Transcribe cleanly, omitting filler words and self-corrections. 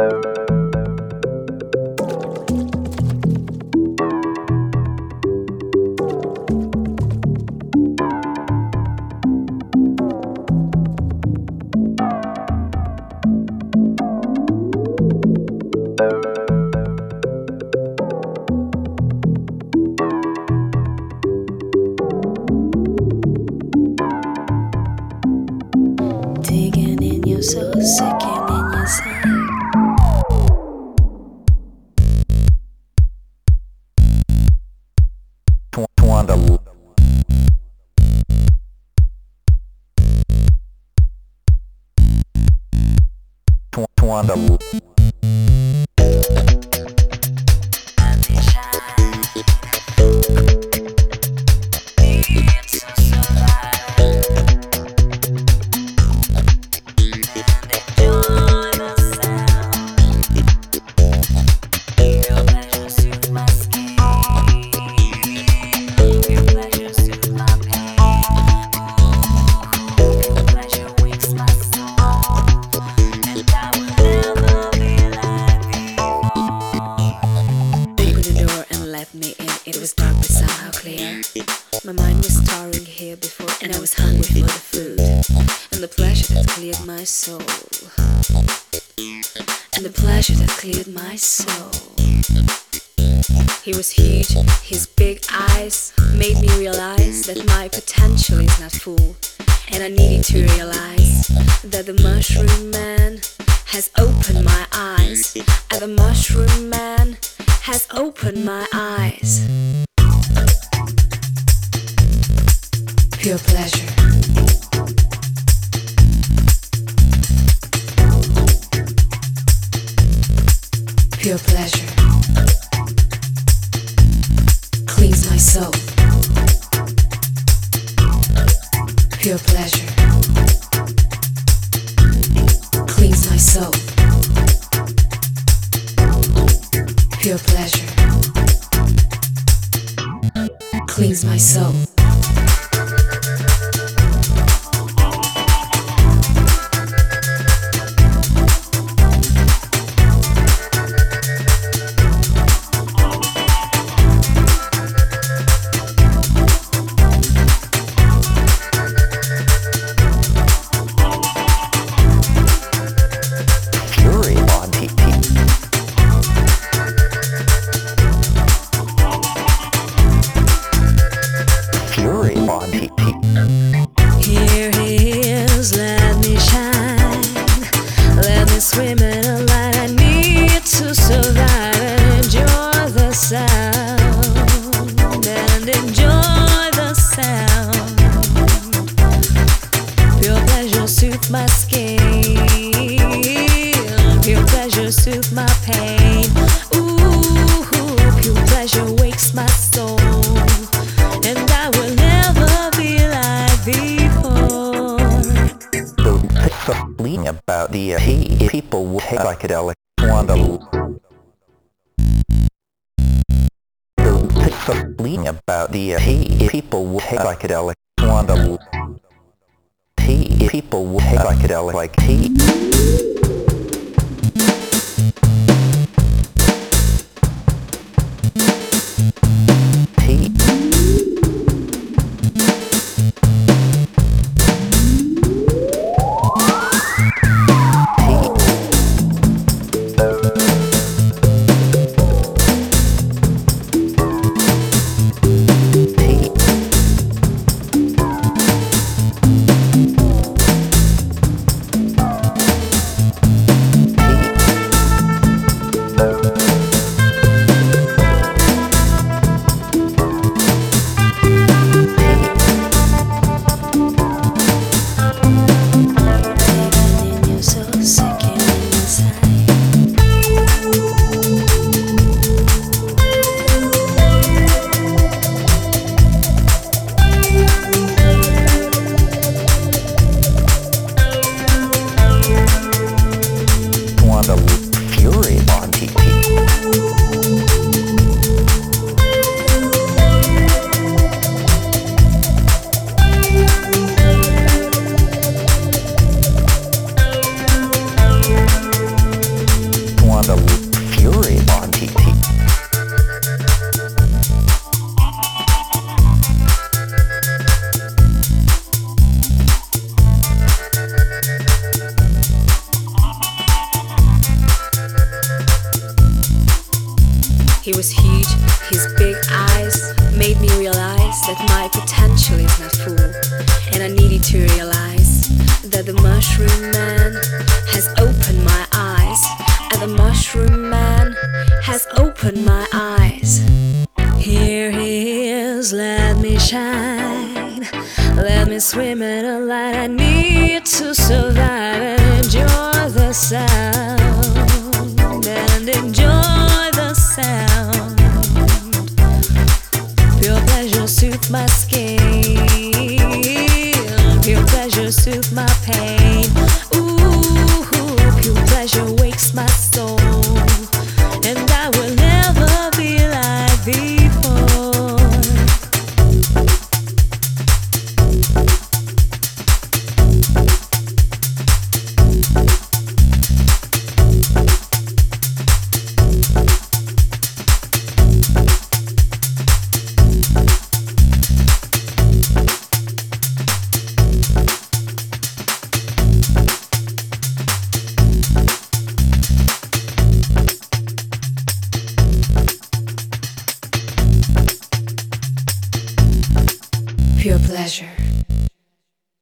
Digging in your soul, sinking in your side. Twanda. It was dark but somehow clear. My mind was starring here before, and I was hungry for the food and the pleasure that cleared my soul. And the pleasure that cleared my soul. He was huge, his big eyes made me realize that my potential is not full. And I needed to realize that the mushroom man has opened my eyes. And the mushroom man has opened my eyes. Pure pleasure. Pure pleasure. Cleans my soul. Pure pleasure. Cleans my soul. Pure pleasure. Cleans my soul. Here he is, let me shine. Let me swim in a light I need to survive. And enjoy the sound. And enjoy the sound. Pure pleasure soothes my skin. Pure pleasure soothes my pain. Ooh, pure pleasure wakes my soul. And I will never be like before. Leading about the people with psychedelic Twanda. Leading about the people with psychedelic Twanda. People with psychedelic like tea. Wanda Fury on TT. He was huge, his big eyes made me realize that my potential is not full. And I needed to realize that the Mushroom Man has opened my eyes. And the Mushroom Man has opened my eyes. Here he is, let me shine. Let me swim in a light I need to survive.